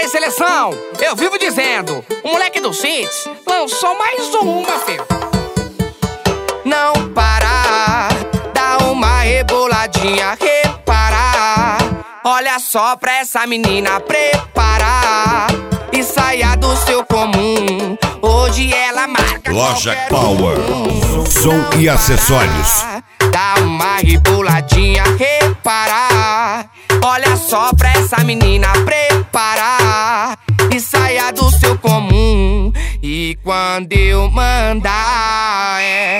aí, seleção, eu vivo dizendo, o moleque do Cits lançou mais uma, filho. Não para, dá uma reboladinha, reparar. Olha só pra essa menina preparar e saia do seu comum. Hoje ela marca Loja Power, som e acessórios. Dá uma reboladinha, reparar. Olha só pra essa menina preparar e saia do seu comum. E quando eu mandar é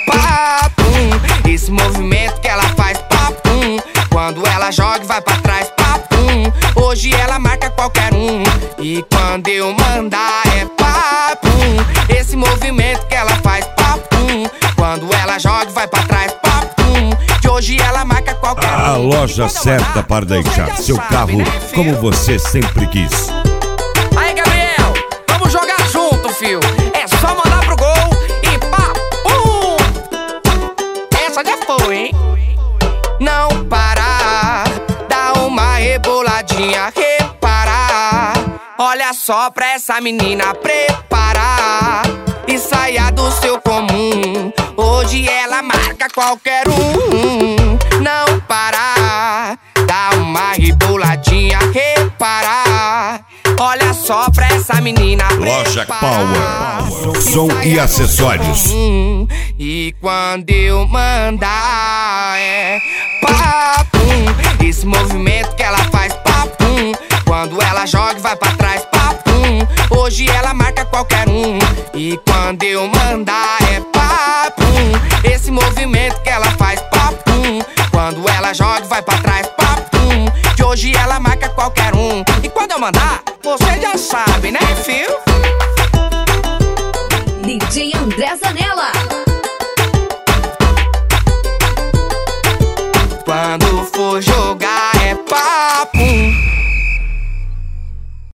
papum, esse movimento que ela faz papum. Quando ela joga e vai pra trás papum, hoje ela marca qualquer um. E quando eu mandar é papum, esse movimento que ela faz papum. Quando ela joga e vai pra trás papum, de hoje ela marca qualquer um. A loja certa para deixar seu carro como você sempre quis. Aí, Gabriel, vamos jogar junto, fio. É só mandar pro gol e papum. Essa já foi, hein? Não parar, dá uma reboladinha, reparar. Olha só pra essa menina preparar e saia do seu comum. Hoje ela marca qualquer um. Não parar, dá uma reboladinha, reparar. Olha só pra essa menina Loja preparar Power, som e acessórios. E quando eu mandar é papum, esse movimento que ela faz papum. Quando ela joga e vai pra trás papum, hoje ela marca qualquer um. E quando eu mandar é papum, esse movimento que ela faz papum. Quando ela joga e vai pra trás papum, de hoje ela marca qualquer um. E quando eu mandar, você já sabe, né, fio? DJ André Zanella.